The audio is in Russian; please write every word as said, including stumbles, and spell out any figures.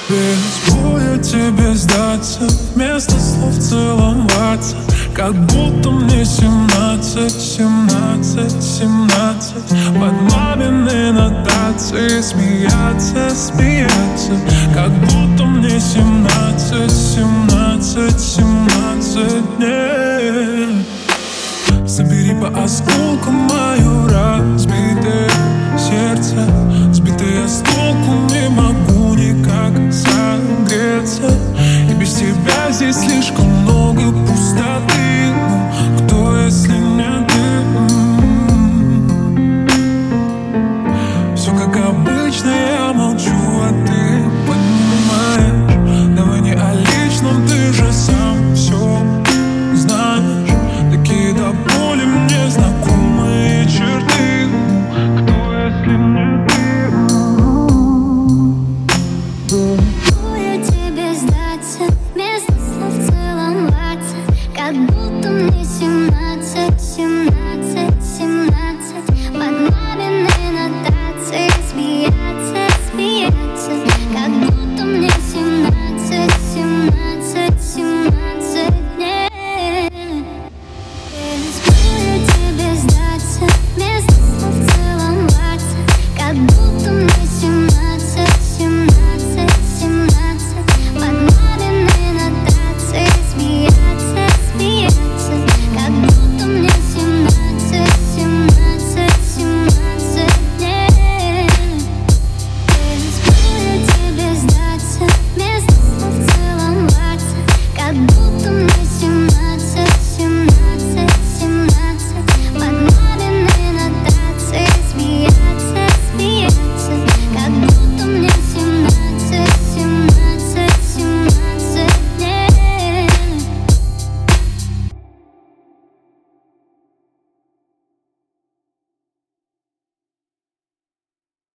Без боя тебе сдаться, вместо слов целоваться, как будто мне семнадцать, семнадцать, семнадцать. Под мамины нотации смеяться, смеяться, как будто мне семнадцать, семнадцать, семнадцать дней. Собери по осколкам мое разбитое сердце, сбитое с